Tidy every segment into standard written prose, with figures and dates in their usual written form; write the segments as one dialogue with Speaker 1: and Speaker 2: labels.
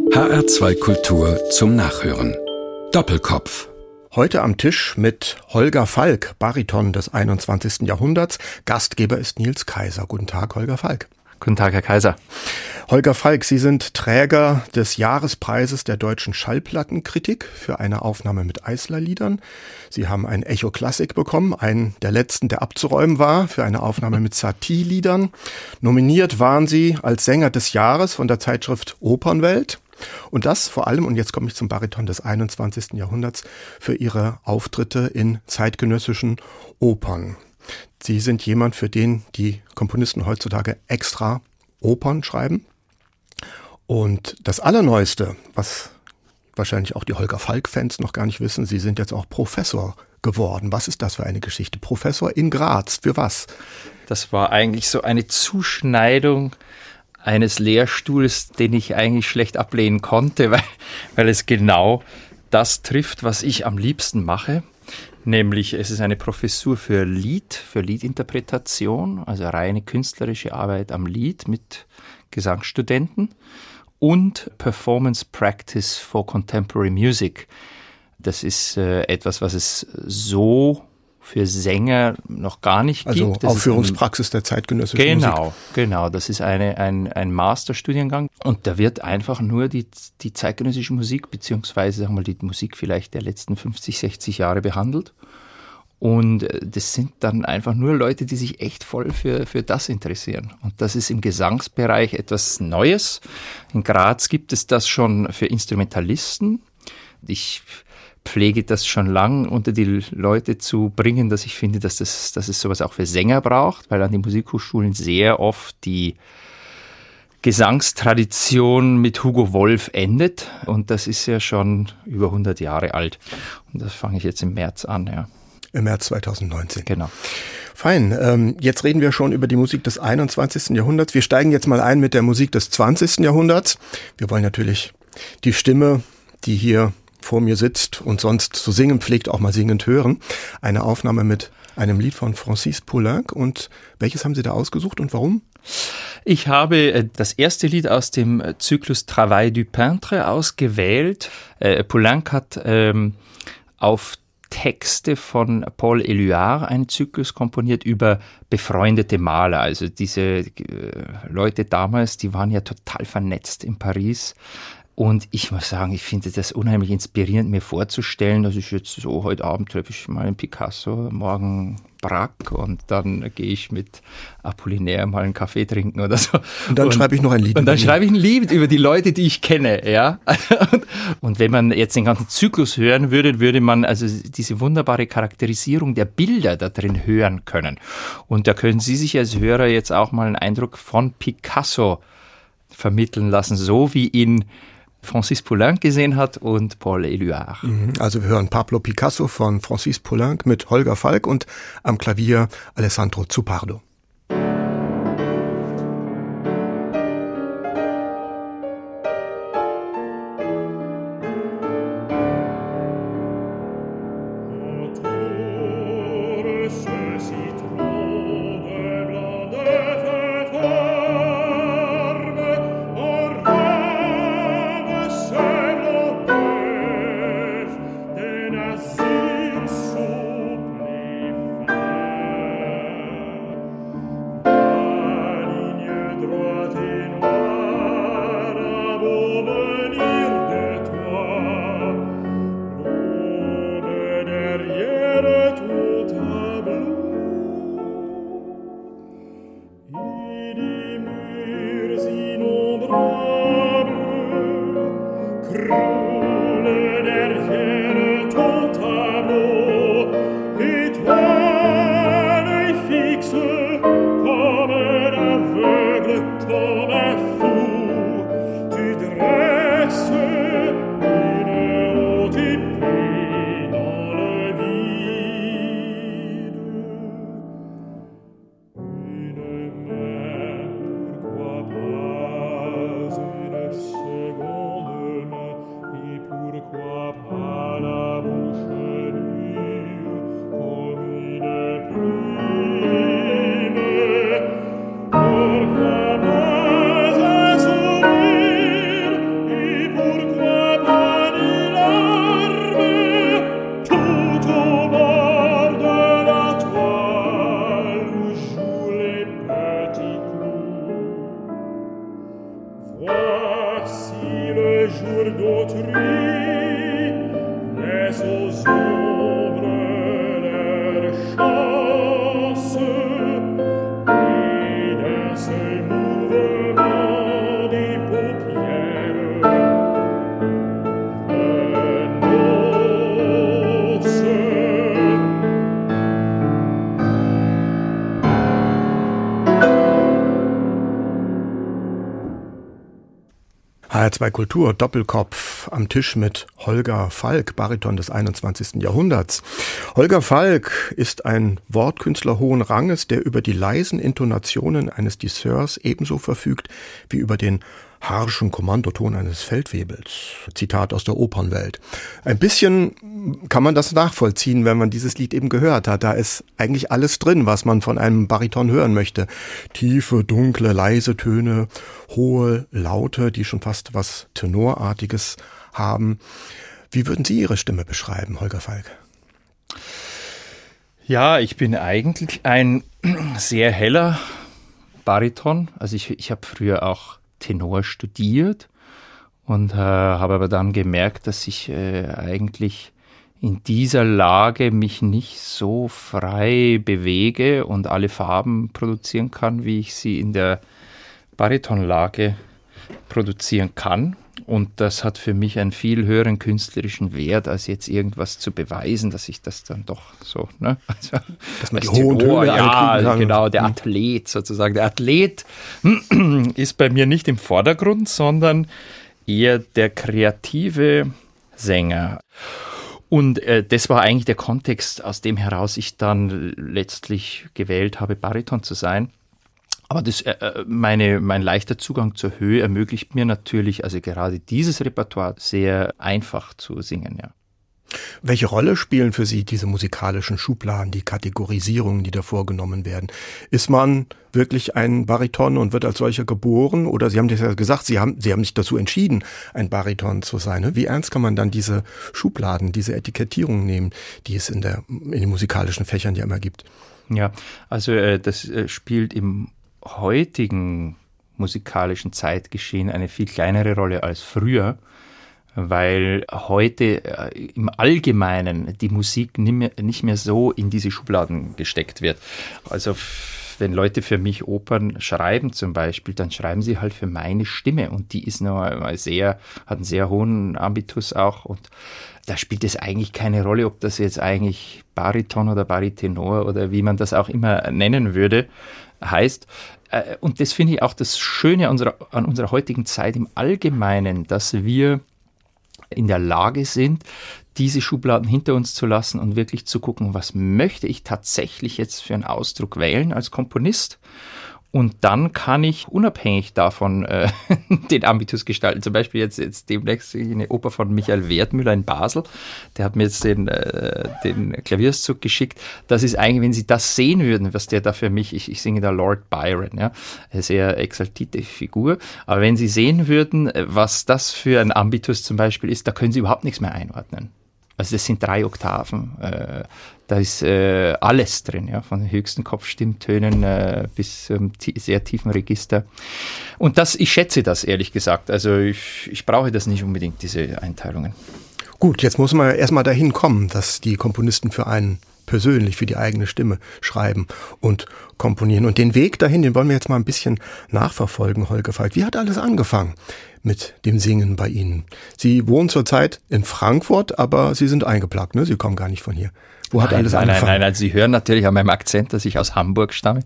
Speaker 1: HR2 Kultur zum Nachhören. Doppelkopf.
Speaker 2: Heute am Tisch mit Holger Falk, Bariton des 21. Jahrhunderts. Gastgeber ist Nils Kaiser. Guten Tag, Holger Falk.
Speaker 3: Guten Tag, Herr Kaiser.
Speaker 2: Holger Falk, Sie sind Träger des Jahrespreises der deutschen Schallplattenkritik für eine Aufnahme mit Eisler-Liedern. Sie haben ein Echo Klassik bekommen, einen der letzten, der abzuräumen war, für eine Aufnahme mit Satie-Liedern. Nominiert waren Sie als Sänger des Jahres von der Zeitschrift Opernwelt. Und das vor allem, und jetzt komme ich zum Bariton des 21. Jahrhunderts, für Ihre Auftritte in zeitgenössischen Opern. Sie sind jemand, für den die Komponisten heutzutage extra Opern schreiben. Und das Allerneueste, was wahrscheinlich auch die Holger Falk-Fans noch gar nicht wissen, Sie sind jetzt auch Professor geworden. Was ist das für eine Geschichte? Professor in Graz, für was?
Speaker 3: Das war eigentlich so eine Zuschneidung eines Lehrstuhls, den ich eigentlich schlecht ablehnen konnte, weil es genau das trifft, was ich am liebsten mache. Nämlich, es ist eine Professur für Liedinterpretation, also reine künstlerische Arbeit am Lied mit Gesangsstudenten und Performance Practice for Contemporary Music. Das ist etwas, was es so für Sänger noch gar nicht gibt.
Speaker 2: Also Aufführungspraxis der zeitgenössischen Musik.
Speaker 3: Genau. Das ist ein Masterstudiengang. Und da wird einfach nur die zeitgenössische Musik, beziehungsweise sagen wir mal, die Musik vielleicht der letzten 50, 60 Jahre behandelt. Und das sind dann einfach nur Leute, die sich echt voll für das interessieren. Und das ist im Gesangsbereich etwas Neues. In Graz gibt es das schon für Instrumentalisten. Ich pflege das schon lang unter die Leute zu bringen, dass ich finde, dass es sowas auch für Sänger braucht, weil an den Musikhochschulen sehr oft die Gesangstradition mit Hugo Wolf endet. Und das ist ja schon über 100 Jahre alt. Und das fange ich jetzt im März an, ja.
Speaker 2: Im März 2019.
Speaker 3: Genau.
Speaker 2: Fein. Jetzt reden wir schon über die Musik des 21. Jahrhunderts. Wir steigen jetzt mal ein mit der Musik des 20. Jahrhunderts. Wir wollen natürlich die Stimme, die hier vor mir sitzt und sonst zu singen pflegt, auch mal singend hören. Eine Aufnahme mit einem Lied von Francis Poulenc. Und welches haben Sie da ausgesucht und warum?
Speaker 3: Ich habe das erste Lied aus dem Zyklus Travail du Peintre ausgewählt. Poulenc hat auf Texte von Paul Éluard einen Zyklus komponiert über befreundete Maler. Also diese Leute damals, die waren ja total vernetzt in Paris. Und ich muss sagen, ich finde das unheimlich inspirierend, mir vorzustellen, dass ich jetzt so, heute Abend treffe ich mal einen Picasso, morgen Braque und dann gehe ich mit Apollinaire mal einen Kaffee trinken oder so.
Speaker 2: Und dann schreibe ich noch ein Lied.
Speaker 3: Und dann schreibe ich ein Lied über die Leute, die ich kenne, ja. Und wenn man jetzt den ganzen Zyklus hören würde, würde man also diese wunderbare Charakterisierung der Bilder da drin hören können. Und da können Sie sich als Hörer jetzt auch mal einen Eindruck von Picasso vermitteln lassen, so wie ihn Francis Poulenc gesehen hat und Paul Éluard.
Speaker 2: Also wir hören Pablo Picasso von Francis Poulenc mit Holger Falk und am Klavier Alessandro Zupardo.
Speaker 4: si le jour d'autrui laisse aux ombres leur chasse et d'un seul mouvement des paupières renonce.
Speaker 2: HR2 Kultur, Doppelkopf am Tisch mit Holger Falk, Bariton des 21. Jahrhunderts. Holger Falk ist ein Wortkünstler hohen Ranges, der über die leisen Intonationen eines Disseurs ebenso verfügt wie über den harschen Kommandoton eines Feldwebels. Zitat aus der Opernwelt. Ein bisschen kann man das nachvollziehen, wenn man dieses Lied eben gehört hat. Da ist eigentlich alles drin, was man von einem Bariton hören möchte. Tiefe, dunkle, leise Töne, hohe Laute, die schon fast was Tenorartiges haben. Wie würden Sie Ihre Stimme beschreiben, Holger Falk?
Speaker 3: Ja, ich bin eigentlich ein sehr heller Bariton. Also ich habe früher auch Tenor studiert und habe aber dann gemerkt, dass ich eigentlich in dieser Lage mich nicht so frei bewege und alle Farben produzieren kann, wie ich sie in der Baritonlage produzieren kann. Und das hat für mich einen viel höheren künstlerischen Wert, als jetzt irgendwas zu beweisen, dass ich das dann doch so, ne? Also,
Speaker 2: dass man die hohen Töne
Speaker 3: ja, genau, der Athlet sozusagen. Der Athlet ist bei mir nicht im Vordergrund, sondern eher der kreative Sänger. Und das war eigentlich der Kontext, aus dem heraus ich dann letztlich gewählt habe, Bariton zu sein. Aber mein leichter Zugang zur Höhe ermöglicht mir natürlich, also gerade dieses Repertoire sehr einfach zu singen, ja.
Speaker 2: Welche Rolle spielen für Sie diese musikalischen Schubladen, die Kategorisierungen, die da vorgenommen werden? Ist man wirklich ein Bariton und wird als solcher geboren? Oder Sie haben das ja gesagt, Sie haben sich dazu entschieden, ein Bariton zu sein. Wie ernst kann man dann diese Schubladen, diese Etikettierung nehmen, die es in den musikalischen Fächern ja immer gibt?
Speaker 3: Ja, also das spielt im heutigen musikalischen Zeitgeschehen eine viel kleinere Rolle als früher, weil heute im Allgemeinen die Musik nicht mehr so in diese Schubladen gesteckt wird. Also wenn Leute für mich Opern schreiben zum Beispiel, dann schreiben sie halt für meine Stimme und die ist noch einmal hat einen sehr hohen Ambitus auch und da spielt es eigentlich keine Rolle, ob das jetzt eigentlich Bariton oder Baritenor oder wie man das auch immer nennen würde, heißt. Und das finde ich auch das Schöne an unserer heutigen Zeit im Allgemeinen, dass wir in der Lage sind, diese Schubladen hinter uns zu lassen und wirklich zu gucken, was möchte ich tatsächlich jetzt für einen Ausdruck wählen als Komponist. Und dann kann ich unabhängig davon den Ambitus gestalten. Zum Beispiel jetzt demnächst eine Oper von Michael Wertmüller in Basel. Der hat mir jetzt den Klavierauszug geschickt. Das ist eigentlich, wenn Sie das sehen würden, was der da für mich, ich singe da Lord Byron, ja, eine sehr exaltierte Figur. Aber wenn Sie sehen würden, was das für ein Ambitus zum Beispiel ist, da können Sie überhaupt nichts mehr einordnen. Also das sind 3 Oktaven, da ist alles drin, ja, von den höchsten Kopfstimmtönen bis zum sehr tiefen Register. Und ich schätze das, ehrlich gesagt. Also ich brauche das nicht unbedingt, diese Einteilungen.
Speaker 2: Gut, jetzt muss man erstmal dahin kommen, dass die Komponisten für einen persönlich, für die eigene Stimme schreiben und komponieren. Und den Weg dahin, den wollen wir jetzt mal ein bisschen nachverfolgen, Holger Falk. Wie hat alles angefangen mit dem Singen bei Ihnen? Sie wohnen zurzeit in Frankfurt, aber Sie sind eingeplagt, ne? Sie kommen gar nicht von hier. Wo hat alles angefangen?
Speaker 3: Nein, also Sie hören natürlich an meinem Akzent, dass ich aus Hamburg stamme.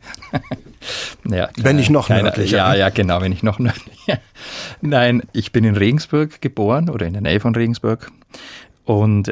Speaker 3: Ja,
Speaker 2: wenn nicht noch nördlicher.
Speaker 3: Ja, genau, wenn ich noch nördlicher. Nein, ich bin in Regensburg geboren oder in der Nähe von Regensburg. Und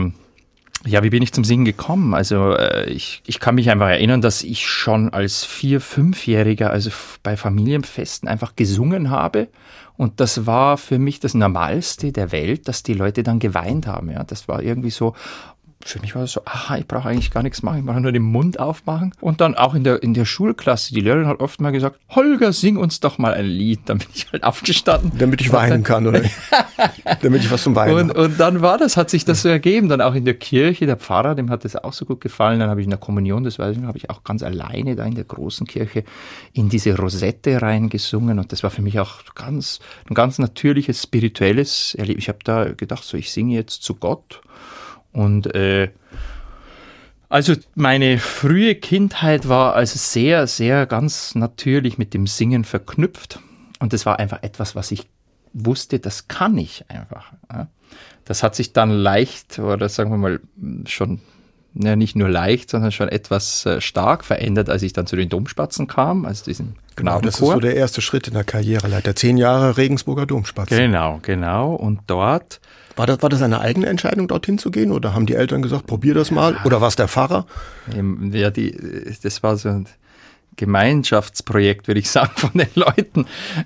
Speaker 3: ja, wie bin ich zum Singen gekommen? Also ich kann mich einfach erinnern, dass ich schon als 4-, 5-Jähriger, also bei Familienfesten einfach gesungen habe. Und das war für mich das Normalste der Welt, dass die Leute dann geweint haben. Ja, das war irgendwie so, für mich war das so, ich brauche eigentlich gar nichts machen, ich brauche nur den Mund aufmachen. Und dann auch in der Schulklasse, die Lehrerin hat oft mal gesagt, Holger, sing uns doch mal ein Lied. Dann bin ich halt aufgestanden.
Speaker 2: Damit ich weinen kann, oder? Damit ich was zum Weinen habe.
Speaker 3: Und dann hat sich das so ergeben. Dann auch in der Kirche, der Pfarrer, dem hat das auch so gut gefallen. Dann habe ich in der Kommunion, das weiß ich noch, habe ich auch ganz alleine da in der großen Kirche in diese Rosette reingesungen. Und das war für mich auch ein ganz natürliches, spirituelles Erlebnis. Ich habe da gedacht, so ich singe jetzt zu Gott. Und also meine frühe Kindheit war also sehr, sehr ganz natürlich mit dem Singen verknüpft. Und das war einfach etwas, was ich wusste, das kann ich einfach. Ja. Das hat sich dann leicht, oder sagen wir mal schon, nicht nur leicht, sondern schon etwas stark verändert, als ich dann zu den Domspatzen kam, also diesen Knabenchor.
Speaker 2: Das ist so der erste Schritt in der Karriereleiter. 10 Jahre Regensburger Domspatzen.
Speaker 3: Genau. Und dort...
Speaker 2: War das eine eigene Entscheidung, dorthin zu gehen? Oder haben die Eltern gesagt, probier das mal? Oder war es der Pfarrer?
Speaker 3: Ja, das war so ein Gemeinschaftsprojekt, würde ich sagen, von den Leuten.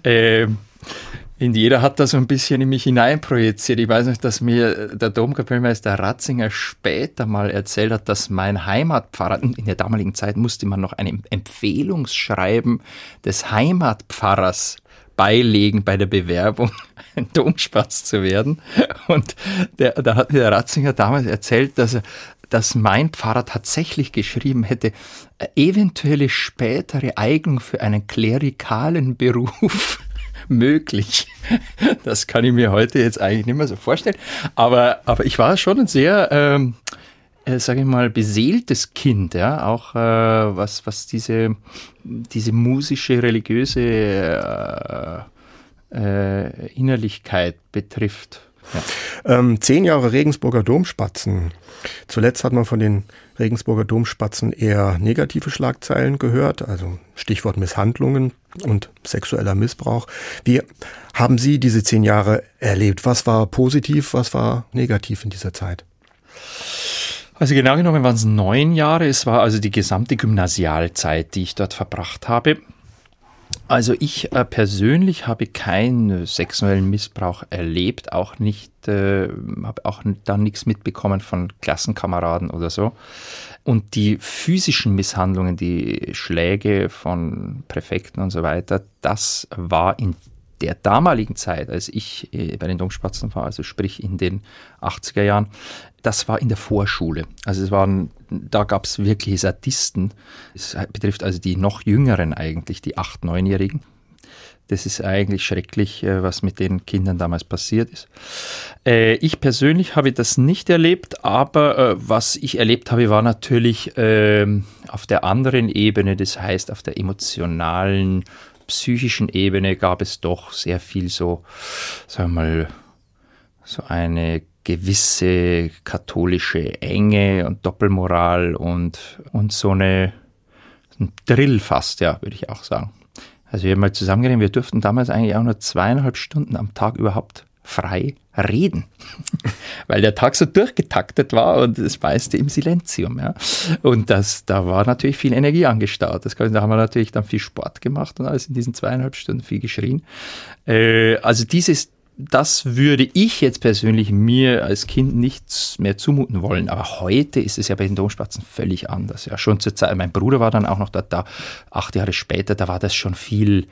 Speaker 3: Jeder hat da so ein bisschen in mich hineinprojiziert. Ich weiß nicht, dass mir der Domkapellmeister Ratzinger später mal erzählt hat, dass mein Heimatpfarrer, in der damaligen Zeit musste man noch ein Empfehlungsschreiben des Heimatpfarrers beilegen bei der Bewerbung, ein Domspatz zu werden. Und da hat mir der Ratzinger damals erzählt, dass mein Pfarrer tatsächlich geschrieben hätte, eventuelle spätere Eignung für einen klerikalen Beruf möglich. Das kann ich mir heute jetzt eigentlich nicht mehr so vorstellen. Aber ich war schon ein sehr, sage ich mal, beseeltes Kind, ja, auch was diese musische, religiöse Innerlichkeit betrifft. Ja.
Speaker 2: 10 Jahre Regensburger Domspatzen. Zuletzt hat man von den Regensburger Domspatzen eher negative Schlagzeilen gehört, also Stichwort Misshandlungen und sexueller Missbrauch. Wie haben Sie diese 10 Jahre erlebt? Was war positiv, was war negativ in dieser Zeit?
Speaker 3: Also genau genommen waren es 9 Jahre. Es war also die gesamte Gymnasialzeit, die ich dort verbracht habe. Also ich persönlich habe keinen sexuellen Missbrauch erlebt, auch nicht, habe auch dann nichts mitbekommen von Klassenkameraden oder so. Und die physischen Misshandlungen, die Schläge von Präfekten und so weiter, das war in der damaligen Zeit, als ich bei den Domspatzen war, also sprich in den 80er Jahren, das war in der Vorschule. Also da gab es wirkliche Sadisten. Es betrifft also die noch Jüngeren eigentlich, die 8-, 9-Jährigen. Das ist eigentlich schrecklich, was mit den Kindern damals passiert ist. Ich persönlich habe das nicht erlebt, aber was ich erlebt habe, war natürlich auf der anderen Ebene, das heißt auf der emotionalen, psychischen Ebene gab es doch sehr viel so, sagen wir mal, so eine gewisse katholische Enge und Doppelmoral und so ein Drill fast, ja, würde ich auch sagen. Also wir haben mal zusammengerechnet, wir durften damals eigentlich auch nur 2,5 Stunden am Tag überhaupt frei reden, weil der Tag so durchgetaktet war und das meiste im Silenzium. Ja. Und da war natürlich viel Energie angestaut. Da haben wir natürlich dann viel Sport gemacht und alles in diesen 2,5 Stunden viel geschrien. Also das würde ich jetzt persönlich mir als Kind nicht mehr zumuten wollen. Aber heute ist es ja bei den Domspatzen völlig anders. Ja, schon zur Zeit, mein Bruder war dann auch noch da 8 Jahre später, da war das schon viel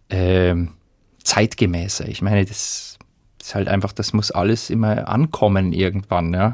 Speaker 3: zeitgemäßer. Ich meine, das ist halt einfach, das muss alles immer ankommen irgendwann, ja.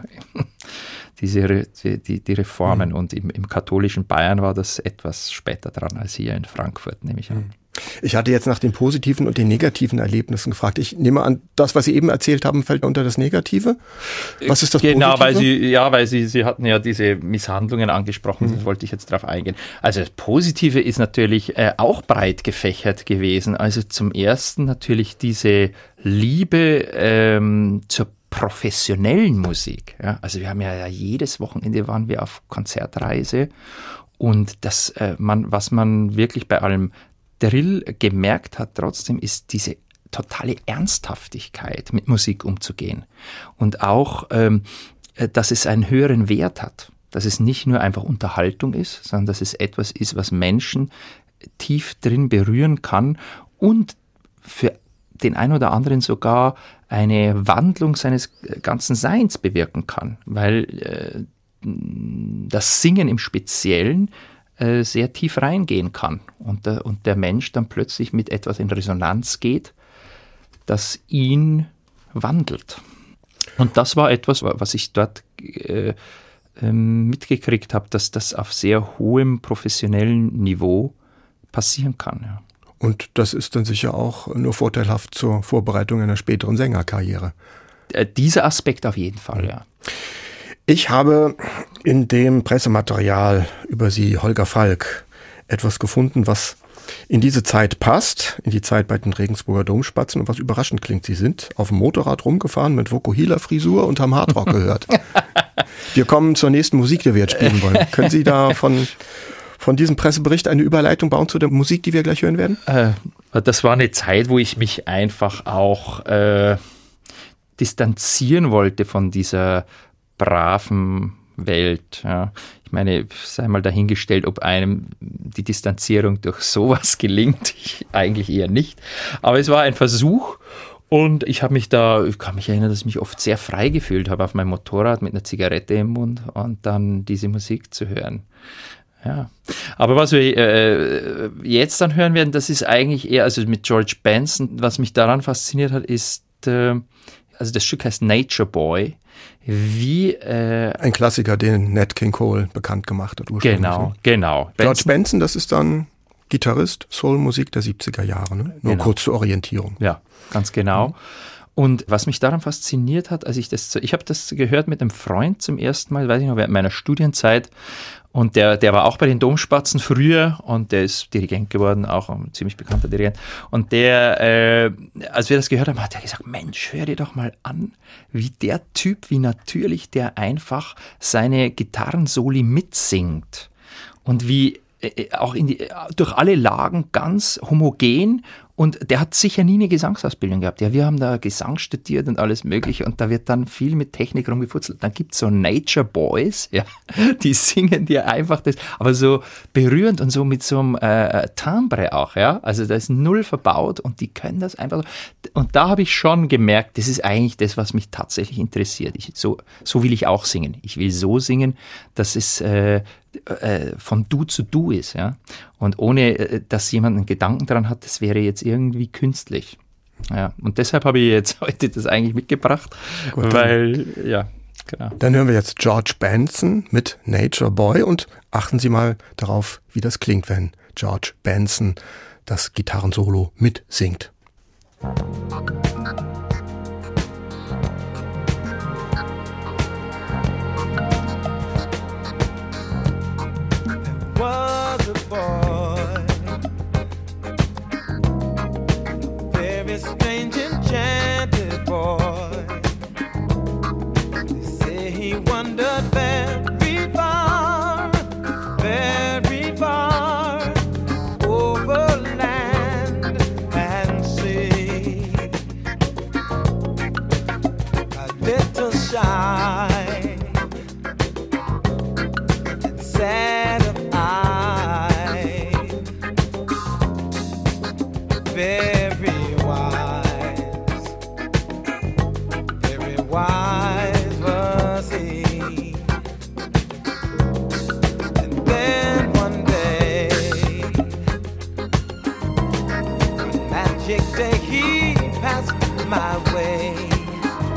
Speaker 3: Die Reformen. Und im katholischen Bayern war das etwas später dran als hier in Frankfurt, nehme ich an.
Speaker 2: Ich hatte jetzt nach den positiven und den negativen Erlebnissen gefragt. Ich nehme an, das, was Sie eben erzählt haben, fällt unter das Negative. Was ist das Positive?
Speaker 3: Genau, weil Sie hatten ja diese Misshandlungen angesprochen, das wollte ich jetzt drauf eingehen. Also das Positive ist natürlich auch breit gefächert gewesen. Also zum Ersten natürlich diese Liebe zur professionellen Musik. Ja? Also wir haben ja jedes Wochenende waren wir auf Konzertreise und was man wirklich bei allem Drill gemerkt hat trotzdem, ist diese totale Ernsthaftigkeit, mit Musik umzugehen. Und auch, dass es einen höheren Wert hat. Dass es nicht nur einfach Unterhaltung ist, sondern dass es etwas ist, was Menschen tief drin berühren kann und für den einen oder anderen sogar eine Wandlung seines ganzen Seins bewirken kann. Weil das Singen im Speziellen sehr tief reingehen kann und der Mensch dann plötzlich mit etwas in Resonanz geht, das ihn wandelt. Und das war etwas, was ich dort mitgekriegt habe, dass das auf sehr hohem professionellen Niveau passieren kann. Ja.
Speaker 2: Und das ist dann sicher auch nur vorteilhaft zur Vorbereitung einer späteren Sängerkarriere.
Speaker 3: Dieser Aspekt auf jeden Fall, ja.
Speaker 2: Ich habe in dem Pressematerial über Sie, Holger Falk, etwas gefunden, was in diese Zeit passt, in die Zeit bei den Regensburger Domspatzen und was überraschend klingt. Sie sind auf dem Motorrad rumgefahren mit Vokuhila-Frisur und haben Hardrock gehört. Wir kommen zur nächsten Musik, die wir jetzt spielen wollen. Können Sie da von diesem Pressebericht eine Überleitung bauen zu der Musik, die wir gleich hören werden?
Speaker 3: Das war eine Zeit, wo ich mich einfach auch distanzieren wollte von dieser braven Welt. Ja. Ich meine, sei mal dahingestellt, ob einem die Distanzierung durch sowas gelingt. Eigentlich eher nicht. Aber es war ein Versuch und ich kann mich erinnern, dass ich mich oft sehr frei gefühlt habe auf meinem Motorrad mit einer Zigarette im Mund und dann diese Musik zu hören. Ja. Aber was wir jetzt dann hören werden, das ist eigentlich eher, also mit George Benson, was mich daran fasziniert hat, ist, also das Stück heißt Nature Boy. Ein Klassiker, den Nat King Cole bekannt gemacht hat. Genau.
Speaker 2: George Benson, das ist dann Gitarrist, Soulmusik der 70er Jahre, ne? Nur kurz zur Orientierung.
Speaker 3: Ja, ganz genau. Mhm. Und was mich daran fasziniert hat, ich habe das gehört mit einem Freund zum ersten Mal, weiß ich noch, während meiner Studienzeit. Und der war auch bei den Domspatzen früher und der ist Dirigent geworden, auch ein ziemlich bekannter Dirigent. Und der, als wir das gehört haben, hat er gesagt, Mensch, hör dir doch mal an, wie der Typ, wie natürlich der einfach seine Gitarrensoli mitsingt. Und wie auch durch alle Lagen ganz homogen. Und der hat sicher nie eine Gesangsausbildung gehabt. Ja, wir haben da Gesang studiert und alles Mögliche und da wird dann viel mit Technik rumgefutzelt. Dann gibt es so Nature Boys, ja, die singen dir einfach das, aber so berührend und so mit so einem Timbre auch, ja. Also da ist null verbaut und die können das einfach so. Und da habe ich schon gemerkt, das ist eigentlich das, was mich tatsächlich interessiert. So will ich auch singen. Ich will so singen, dass es von Du zu Du ist, ja. Und ohne, dass jemand einen Gedanken dran hat, das wäre jetzt irgendwie künstlich. Ja. Und deshalb habe ich jetzt heute das eigentlich mitgebracht,
Speaker 2: gut,
Speaker 3: weil, ja, genau.
Speaker 2: Dann hören wir jetzt George Benson mit Nature Boy und achten Sie mal darauf, wie das klingt, wenn George Benson das Gitarrensolo mitsingt.
Speaker 5: Strange enchanted boy. They say he wandered very far over land and sea. A little shy and sad of eye, very wise was he. And then one day, one magic day, he passed my way.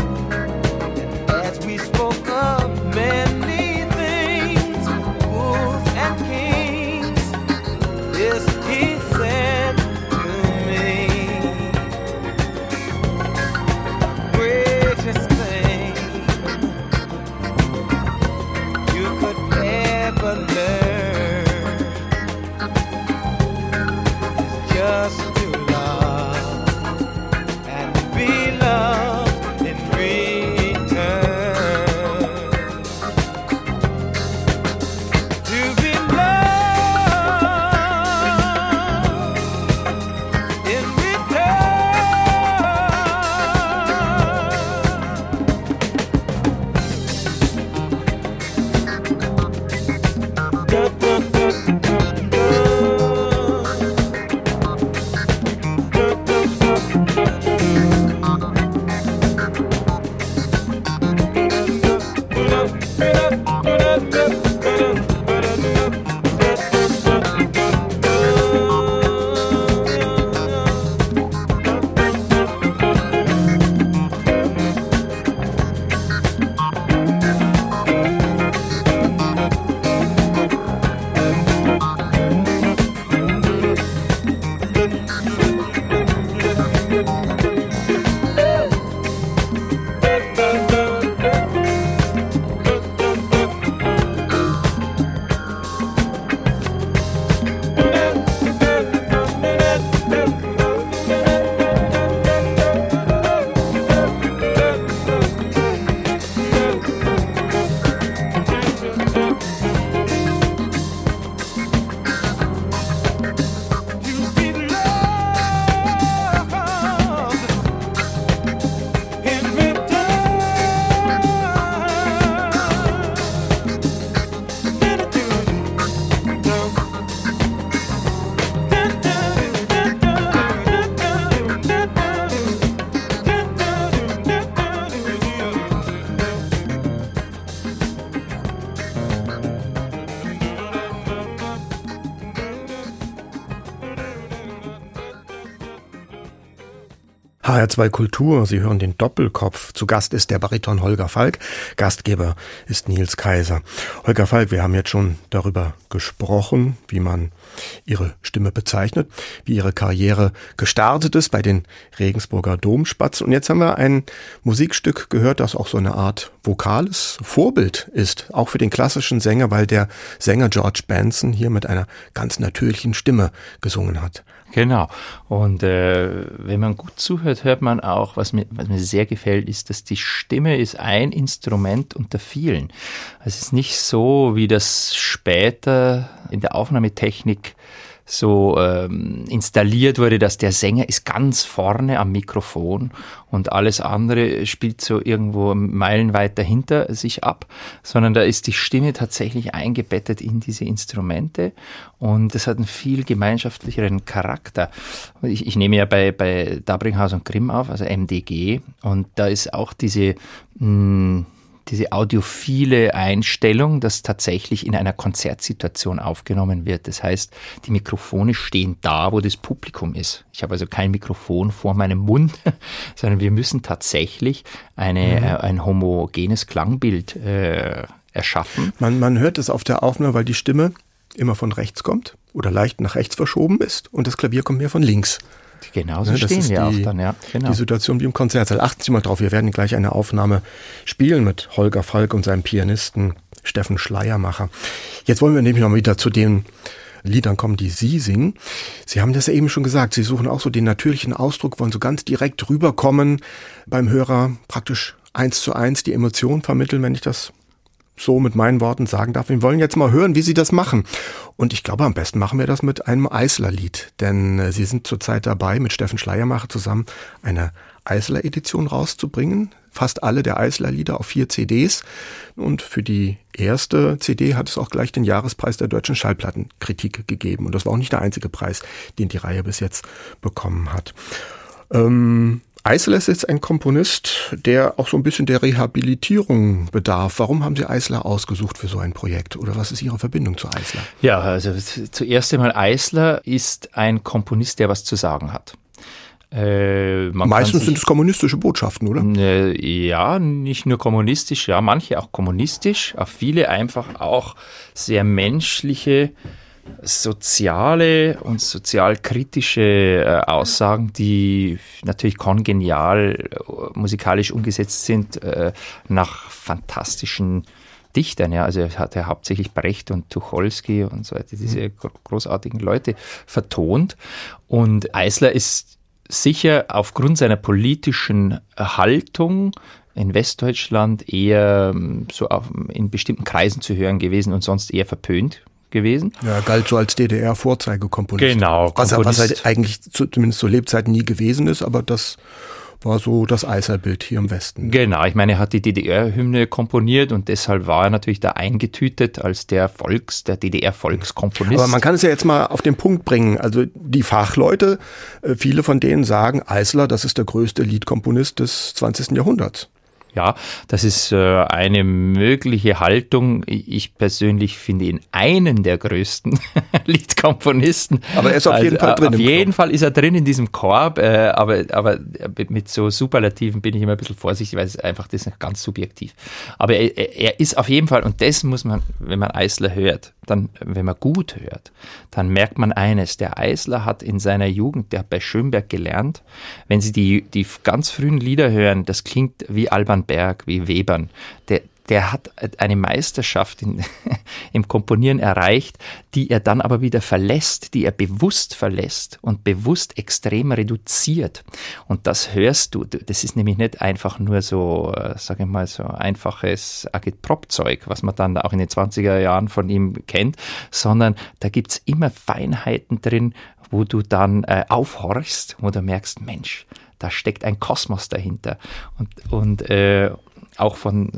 Speaker 5: And as we spoke of many things,
Speaker 2: HR2 Kultur, Sie hören den Doppelkopf. Zu Gast ist der Bariton Holger Falk, Gastgeber ist Nils Kaiser. Holger Falk, wir haben jetzt schon darüber gesprochen, wie man Ihre Stimme bezeichnet, wie Ihre Karriere gestartet ist bei den Regensburger Domspatzen. Und jetzt haben wir ein Musikstück gehört, das auch so eine Art vokales Vorbild ist, auch für den klassischen Sänger, weil der Sänger George Benson hier mit einer ganz natürlichen Stimme gesungen hat.
Speaker 3: Genau. Und wenn man gut zuhört, hört man auch, was mir sehr gefällt, ist, dass die Stimme ist ein Instrument unter vielen. Es ist nicht so, wie das später in der Aufnahmetechnik so installiert wurde, dass der Sänger ist ganz vorne am Mikrofon und alles andere spielt so irgendwo meilenweit dahinter sich ab, sondern da ist die Stimme tatsächlich eingebettet in diese Instrumente und das hat einen viel gemeinschaftlicheren Charakter. Ich nehme ja bei Dabringhaus und Grimm auf, also MDG, und da ist auch diese audiophile Einstellung, dass tatsächlich in einer Konzertsituation aufgenommen wird. Das heißt, die Mikrofone stehen da, wo das Publikum ist. Ich habe also kein Mikrofon vor meinem Mund, sondern wir müssen tatsächlich ein homogenes Klangbild erschaffen.
Speaker 2: Man hört es auf der Aufnahme, weil die Stimme immer von rechts kommt oder leicht nach rechts verschoben ist und das Klavier kommt mehr von links.
Speaker 3: Genau, so stehen wir auch dann, ja. Genau.
Speaker 2: Die Situation wie im Konzertsaal. Achten Sie mal drauf, wir werden gleich eine Aufnahme spielen mit Holger Falk und seinem Pianisten Steffen Schleiermacher. Jetzt wollen wir nämlich noch wieder zu den Liedern kommen, die Sie singen. Sie haben das ja eben schon gesagt, Sie suchen auch so den natürlichen Ausdruck, wollen so ganz direkt rüberkommen, beim Hörer praktisch 1:1 die Emotion vermitteln, wenn ich das so mit meinen Worten sagen darf. Wir wollen jetzt mal hören, wie Sie das machen. Und ich glaube, am besten machen wir das mit einem Eisler-Lied. Denn Sie sind zurzeit dabei, mit Steffen Schleiermacher zusammen eine Eisler-Edition rauszubringen. Fast alle der Eisler-Lieder auf 4 CDs. Und für die erste CD hat es auch gleich den Jahrespreis der deutschen Schallplattenkritik gegeben. Und das war auch nicht der einzige Preis, den die Reihe bis jetzt bekommen hat. Eisler ist jetzt ein Komponist, der auch so ein bisschen der Rehabilitierung bedarf. Warum haben Sie Eisler ausgesucht für so ein Projekt? Oder was ist Ihre Verbindung zu Eisler?
Speaker 3: Ja, also zuerst einmal, Eisler ist ein Komponist, der was zu sagen hat.
Speaker 2: Meistens sind es kommunistische Botschaften, oder?
Speaker 3: Ja, nicht nur kommunistisch, ja, manche auch kommunistisch, aber viele einfach auch sehr menschliche, soziale und sozialkritische Aussagen, die natürlich kongenial musikalisch umgesetzt sind nach fantastischen Dichtern. Ja. Also er hat ja hauptsächlich Brecht und Tucholsky und so weiter, diese großartigen Leute vertont. Und Eisler ist sicher aufgrund seiner politischen Haltung in Westdeutschland eher so in bestimmten Kreisen zu hören gewesen und sonst eher verpönt gewesen.
Speaker 2: Ja, galt so als DDR-Vorzeigekomponist.
Speaker 3: Genau.
Speaker 2: Was halt eigentlich zumindest zur Lebzeit nie gewesen ist, aber das war so das Eisler-Bild hier im Westen.
Speaker 3: Genau, ich meine, er hat die DDR-Hymne komponiert und deshalb war er natürlich da eingetütet als der DDR-Volkskomponist.
Speaker 2: Aber man kann es ja jetzt mal auf den Punkt bringen. Also die Fachleute, viele von denen sagen, Eisler, das ist der größte Liedkomponist des 20. Jahrhunderts.
Speaker 3: Ja, das ist eine mögliche Haltung. Ich persönlich finde ihn einen der größten Liedkomponisten.
Speaker 2: Aber er ist auf jeden Fall drin.
Speaker 3: Auf jeden Fall ist er drin in diesem Korb, aber mit so Superlativen bin ich immer ein bisschen vorsichtig, weil es einfach, das ist ganz subjektiv. Aber er ist auf jeden Fall, und das muss man, wenn man Eisler hört, dann, wenn man gut hört, dann merkt man eines, der Eisler hat in seiner Jugend, der hat bei Schönberg gelernt, wenn Sie die ganz frühen Lieder hören, das klingt wie Alban Berg, wie Webern, der hat eine Meisterschaft im Komponieren erreicht, die er dann aber wieder verlässt, die er bewusst verlässt und bewusst extrem reduziert. Und das hörst du, das ist nämlich nicht einfach nur so, sage ich mal, so einfaches Agitprop-Zeug, was man dann auch in den 20er Jahren von ihm kennt, sondern da gibt's immer Feinheiten drin, wo du dann aufhorchst, wo du merkst, Mensch, da steckt ein Kosmos dahinter. Und auch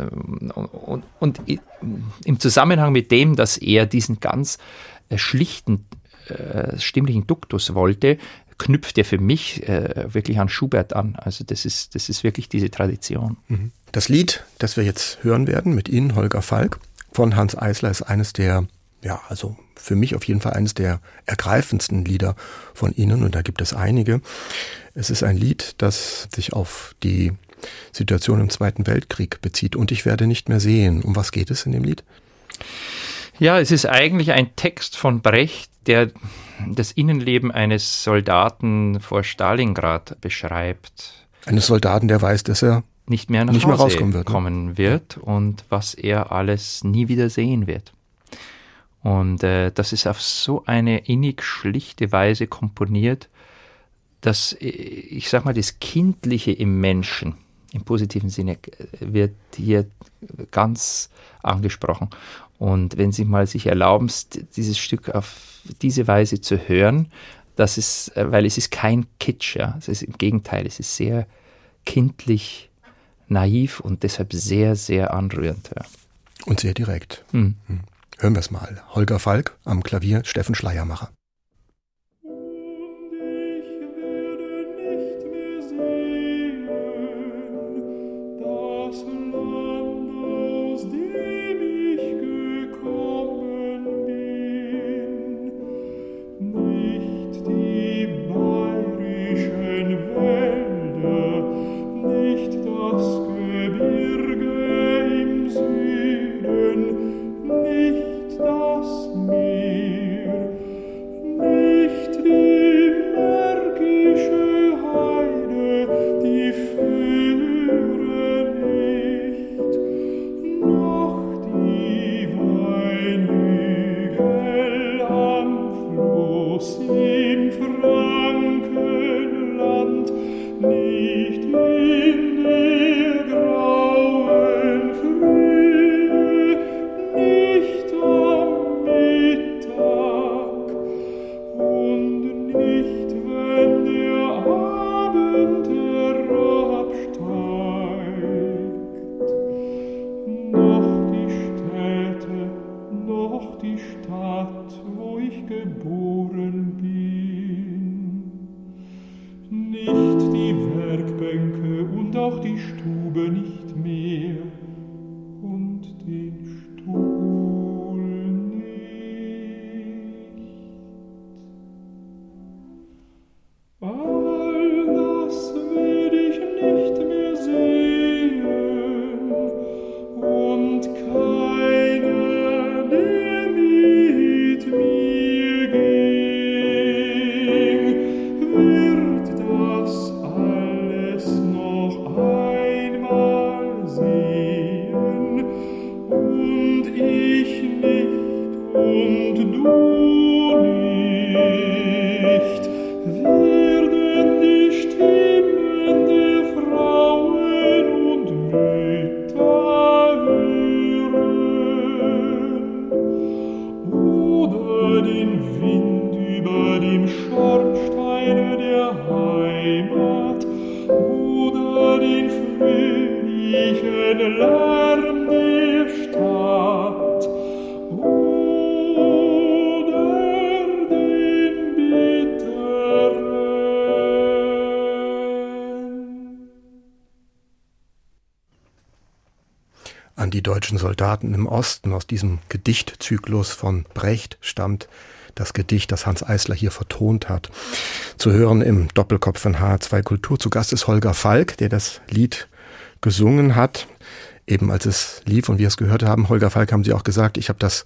Speaker 3: und im Zusammenhang mit dem, dass er diesen ganz schlichten stimmlichen Duktus wollte, knüpft er für mich wirklich an Schubert an. Also das ist wirklich diese Tradition.
Speaker 2: Das Lied, das wir jetzt hören werden mit Ihnen, Holger Falk, von Hanns Eisler, ist eines der Ja, also für mich auf jeden Fall eines der ergreifendsten Lieder von Ihnen, und da gibt es einige. Es ist ein Lied, das sich auf die Situation im Zweiten Weltkrieg bezieht, und ich werde nicht mehr sehen. Um was geht es in dem Lied?
Speaker 3: Ja, es ist eigentlich ein Text von Brecht, der das Innenleben eines Soldaten vor Stalingrad beschreibt. Eines
Speaker 2: Soldaten, der weiß, dass er
Speaker 3: nicht mehr nach Hause kommen wird und was er alles nie wieder sehen wird. Und das ist auf so eine innig schlichte Weise komponiert, dass, ich sag mal, das Kindliche im Menschen, im positiven Sinne, wird hier ganz angesprochen. Und wenn Sie mal sich erlauben, dieses Stück auf diese Weise zu hören, das ist, weil es ist kein Kitsch, ja. Es ist im Gegenteil, es ist sehr kindlich, naiv und deshalb sehr, sehr anrührend. Ja.
Speaker 2: Und sehr direkt. Hören wir es mal. Holger Falk am Klavier, Steffen Schleiermacher. An die deutschen Soldaten im Osten. Aus diesem Gedichtzyklus von Brecht stammt das Gedicht, das Hanns Eisler hier vertont hat. Zu hören im Doppelkopf von HR2 Kultur. Zu Gast ist Holger Falk, der das Lied gesungen hat. Eben als es lief und wir es gehört haben, Holger Falk, haben Sie auch gesagt, ich habe das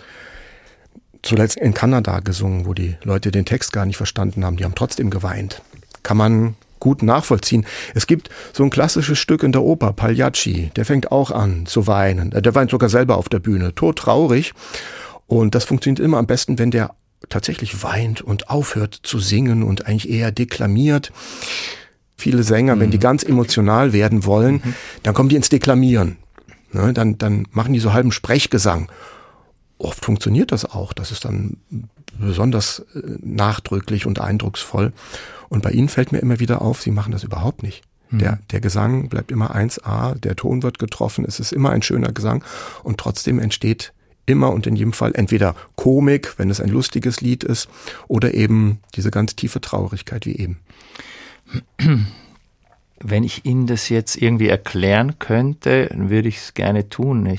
Speaker 2: zuletzt in Kanada gesungen, wo die Leute den Text gar nicht verstanden haben. Die haben trotzdem geweint. Kann man gut nachvollziehen. Es gibt so ein klassisches Stück in der Oper, Pagliacci, der fängt auch an zu weinen. Der weint sogar selber auf der Bühne, todtraurig. Und das funktioniert immer am besten, wenn der tatsächlich weint und aufhört zu singen und eigentlich eher deklamiert. Viele Sänger, wenn die ganz emotional werden wollen, dann kommen die ins Deklamieren. Ne, dann machen die so halben Sprechgesang. Oft funktioniert das auch. Das ist dann besonders nachdrücklich und eindrucksvoll. Und bei Ihnen fällt mir immer wieder auf, Sie machen das überhaupt nicht. Der Gesang bleibt immer 1A, der Ton wird getroffen, es ist immer ein schöner Gesang und trotzdem entsteht immer und in jedem Fall entweder Komik, wenn es ein lustiges Lied ist, oder eben diese ganz tiefe Traurigkeit wie eben.
Speaker 3: Wenn ich Ihnen das jetzt irgendwie erklären könnte, dann würde ich es gerne tun.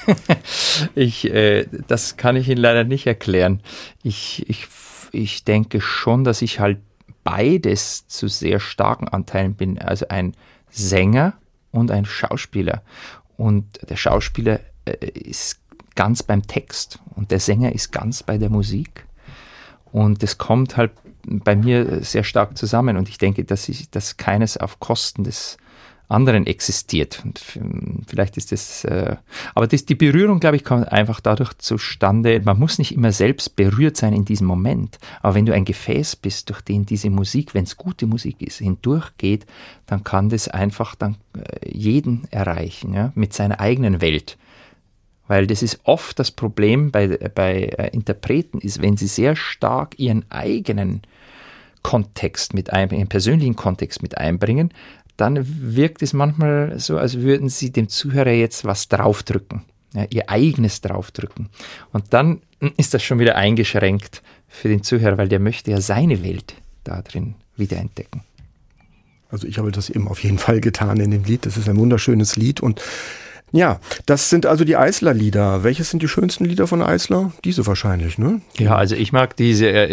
Speaker 3: Das kann ich Ihnen leider nicht erklären. Ich denke schon, dass ich halt beides zu sehr starken Anteilen bin. Also ein Sänger und ein Schauspieler. Und der Schauspieler ist ganz beim Text und der Sänger ist ganz bei der Musik. Und das kommt halt bei mir sehr stark zusammen. Und ich denke, dass keines auf Kosten des anderen existiert. Und vielleicht ist das, aber die Berührung, glaube ich, kommt einfach dadurch zustande. Man muss nicht immer selbst berührt sein in diesem Moment. Aber wenn du ein Gefäß bist, durch den diese Musik, wenn es gute Musik ist, hindurchgeht, dann kann das einfach dann jeden erreichen, ja, mit seiner eigenen Welt. Weil das ist oft das Problem bei Interpreten, ist, wenn sie sehr stark ihren eigenen Kontext ihren persönlichen Kontext mit einbringen, dann wirkt es manchmal so, als würden sie dem Zuhörer jetzt was draufdrücken, ja, ihr eigenes draufdrücken. Und dann ist das schon wieder eingeschränkt für den Zuhörer, weil der möchte ja seine Welt da drin wiederentdecken.
Speaker 2: Also ich habe das eben auf jeden Fall getan in dem Lied. Das ist ein wunderschönes Lied und ja, das sind also die Eisler-Lieder. Welches sind die schönsten Lieder von Eisler? Diese wahrscheinlich, ne?
Speaker 3: Ja, also ich mag diese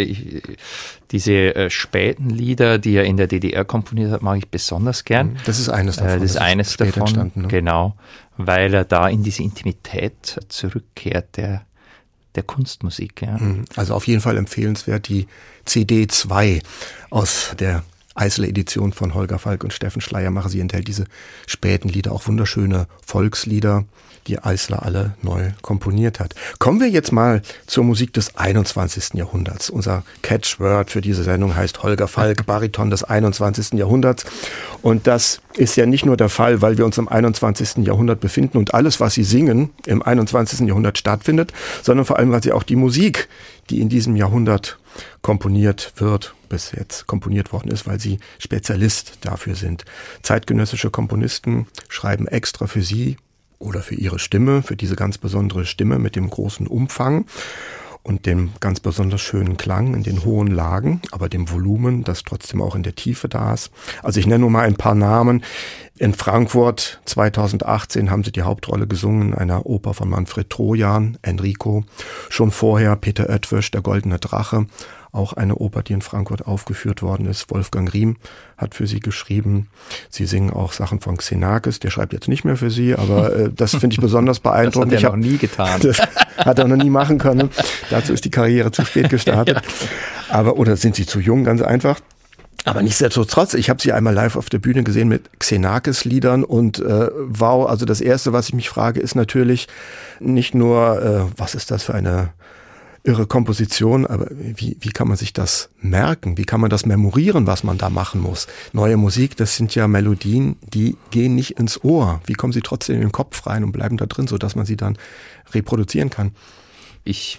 Speaker 3: späten Lieder, die er in der DDR komponiert hat, mag ich besonders gern.
Speaker 2: Das ist eines davon.
Speaker 3: Das ist eines davon,
Speaker 2: ne?
Speaker 3: Genau, weil er da in diese Intimität zurückkehrt, der Kunstmusik. Ja.
Speaker 2: Also auf jeden Fall empfehlenswert die CD 2 aus der Eisler-Edition von Holger Falk und Steffen Schleiermacher. Sie enthält diese späten Lieder, auch wunderschöne Volkslieder, die Eisler alle neu komponiert hat. Kommen wir jetzt mal zur Musik des 21. Jahrhunderts. Unser Catchword für diese Sendung heißt Holger Falk, Bariton des 21. Jahrhunderts. Und das ist ja nicht nur der Fall, weil wir uns im 21. Jahrhundert befinden und alles, was sie singen, im 21. Jahrhundert stattfindet, sondern vor allem, weil sie auch die Musik, die in diesem Jahrhundert komponiert wird, bis jetzt komponiert worden ist, weil sie Spezialist dafür sind. Zeitgenössische Komponisten schreiben extra für sie oder für ihre Stimme, für diese ganz besondere Stimme mit dem großen Umfang und dem ganz besonders schönen Klang in den hohen Lagen, aber dem Volumen, das trotzdem auch in der Tiefe da ist. Also ich nenne nur mal ein paar Namen. In Frankfurt 2018 haben sie die Hauptrolle gesungen in einer Oper von Manfred Trojan, Enrico. Schon vorher Peter Oetwisch, Der goldene Drache, auch eine Oper, die in Frankfurt aufgeführt worden ist. Wolfgang Riem hat für sie geschrieben. Sie singen auch Sachen von Xenakis, der schreibt jetzt nicht mehr für sie, aber das finde ich besonders beeindruckend.
Speaker 3: Das hat er noch nie getan.
Speaker 2: Das hat er noch nie machen können. Dazu ist die Karriere zu spät gestartet. Ja. Oder sind sie zu jung, ganz einfach. Aber nichtsdestotrotz, ich habe sie einmal live auf der Bühne gesehen mit Xenakis-Liedern und wow, also das Erste, was ich mich frage, ist natürlich nicht nur, was ist das für eine irre Komposition, aber wie kann man sich das merken? Wie kann man das memorieren, was man da machen muss? Neue Musik, das sind ja Melodien, die gehen nicht ins Ohr. Wie kommen sie trotzdem in den Kopf rein und bleiben da drin, sodass man sie dann reproduzieren kann?
Speaker 3: Ich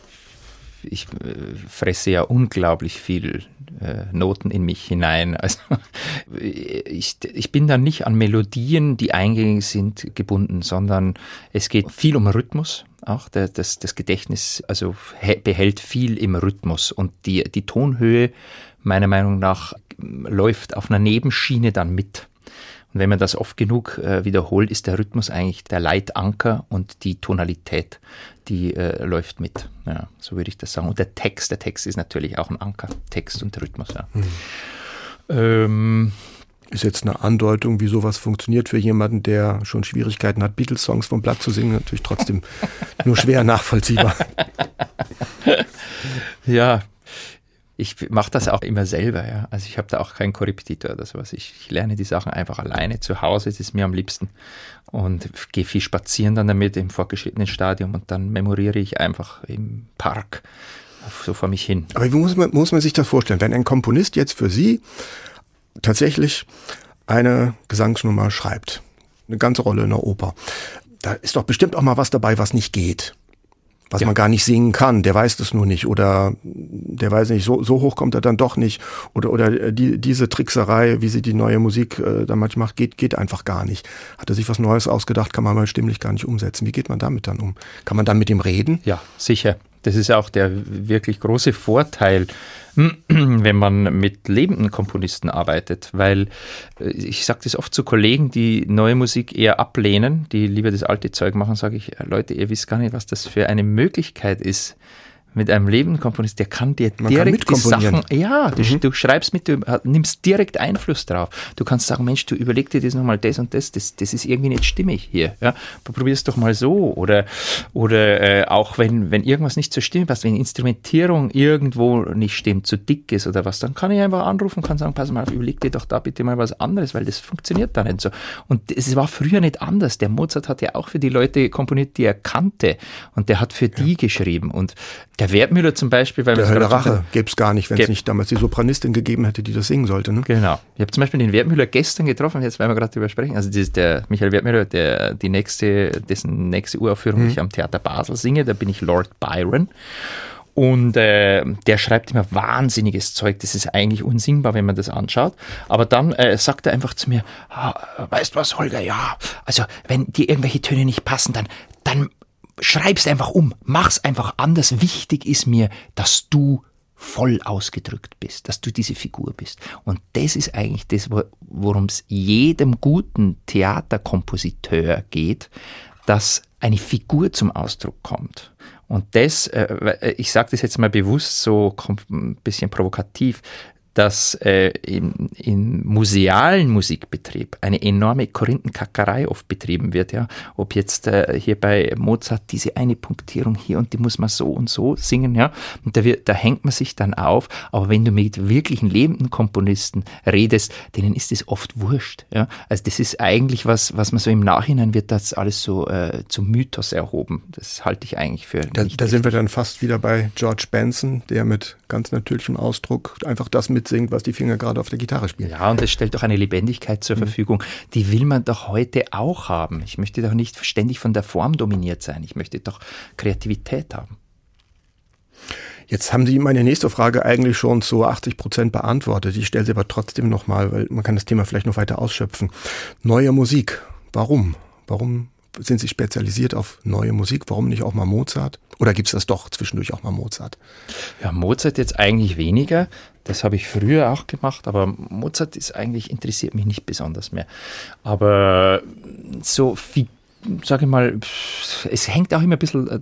Speaker 3: fresse ja unglaublich viel Noten in mich hinein. Also ich bin da nicht an Melodien, die eingängig sind, gebunden, sondern es geht viel um Rhythmus. Auch das Gedächtnis also behält viel im Rhythmus und die Tonhöhe meiner Meinung nach läuft auf einer Nebenschiene dann mit. Und wenn man das oft genug wiederholt, ist der Rhythmus eigentlich der Leitanker und die Tonalität, die läuft mit. Ja, so würde ich das sagen. Und der Text ist natürlich auch ein Anker. Text und Rhythmus, ja.
Speaker 2: Ist jetzt eine Andeutung, wie sowas funktioniert für jemanden, der schon Schwierigkeiten hat, Beatles-Songs vom Blatt zu singen, natürlich trotzdem nur schwer nachvollziehbar.
Speaker 3: Ja, ich mache das auch immer selber, ja. Also ich habe da auch keinen Korrepetitor oder sowas. Ich lerne die Sachen einfach alleine zu Hause, das ist mir am liebsten. Und gehe viel spazieren dann damit im fortgeschrittenen Stadium und dann memoriere ich einfach im Park so vor mich hin.
Speaker 2: Aber wie muss man sich das vorstellen? Wenn ein Komponist jetzt für Sie tatsächlich eine Gesangsnummer schreibt, eine ganze Rolle in der Oper, da ist doch bestimmt auch mal was dabei, was nicht geht. Was man gar nicht singen kann, der weiß das nur nicht oder der weiß nicht, so hoch kommt er dann doch nicht oder diese Trickserei, wie sie die neue Musik da manchmal macht, geht einfach gar nicht. Hat er sich was Neues ausgedacht, kann man mal stimmlich gar nicht umsetzen. Wie geht man damit dann um? Kann man dann mit ihm reden?
Speaker 3: Ja, sicher. Das ist auch der wirklich große Vorteil, wenn man mit lebenden Komponisten arbeitet, weil ich sage das oft zu Kollegen, die neue Musik eher ablehnen, die lieber das alte Zeug machen, sage ich, Leute, ihr wisst gar nicht, was das für eine Möglichkeit ist. Mit einem lebenden Komponist, der kann dir direkt die Sachen, du schreibst mit, du nimmst direkt Einfluss drauf. Du kannst sagen, Mensch, du überleg dir das nochmal das und das ist irgendwie nicht stimmig hier. Ja? Probier es doch mal so. Oder auch wenn irgendwas nicht zur Stimme passt, wenn Instrumentierung irgendwo nicht stimmt, zu dick ist oder was, dann kann ich einfach anrufen und kann sagen, pass mal auf, überleg dir doch da bitte mal was anderes, weil das funktioniert da nicht so. Und es war früher nicht anders. Der Mozart hat ja auch für die Leute komponiert, die er kannte, und der hat für die geschrieben. Und der Wertmüller zum Beispiel, weil
Speaker 2: der Hölle Rache gäbe es gar nicht, wenn es nicht damals die Sopranistin gegeben hätte, die das singen sollte. Ne?
Speaker 3: Genau. Ich habe zum Beispiel den Wertmüller gestern getroffen, jetzt werden wir gerade drüber sprechen. Also der Michael Wertmüller, dessen nächste Uraufführung ich am Theater Basel singe, da bin ich Lord Byron. Und der schreibt immer wahnsinniges Zeug. Das ist eigentlich unsingbar, wenn man das anschaut. Aber dann sagt er einfach zu mir, weißt du was, Holger, ja, also wenn dir irgendwelche Töne nicht passen, dann schreib's einfach um, mach's einfach anders. Wichtig ist mir, dass du voll ausgedrückt bist, dass du diese Figur bist. Und das ist eigentlich das, worum es jedem guten Theaterkompositeur geht, dass eine Figur zum Ausdruck kommt. Und das, ich sage das jetzt mal bewusst so ein bisschen provokativ, dass im musealen Musikbetrieb eine enorme Korinthenkackerei oft betrieben wird. Ja? Ob jetzt hier bei Mozart diese eine Punktierung hier und die muss man so und so singen. Ja? Und da hängt man sich dann auf. Aber wenn du mit wirklichen lebenden Komponisten redest, denen ist das oft wurscht. Ja? Also das ist eigentlich was man so im Nachhinein wird das alles so zum Mythos erhoben. Das halte ich eigentlich für nicht.
Speaker 2: Da sind wir dann fast wieder bei George Benson, der mit ganz natürlichem Ausdruck einfach das mitsingt, was die Finger gerade auf der Gitarre spielen.
Speaker 3: Ja, und es stellt doch eine Lebendigkeit zur Verfügung. Die will man doch heute auch haben. Ich möchte doch nicht ständig von der Form dominiert sein. Ich möchte doch Kreativität haben.
Speaker 2: Jetzt haben Sie meine nächste Frage eigentlich schon zu 80% beantwortet. Ich stelle sie aber trotzdem nochmal, weil man kann das Thema vielleicht noch weiter ausschöpfen. Neue Musik. Warum? Warum sind Sie spezialisiert auf neue Musik? Warum nicht auch mal Mozart? Oder gibt es das doch zwischendurch auch mal Mozart?
Speaker 3: Ja, Mozart jetzt eigentlich weniger. Das habe ich früher auch gemacht, aber Mozart interessiert mich nicht besonders mehr. Aber so sage ich mal, es hängt auch immer ein bisschen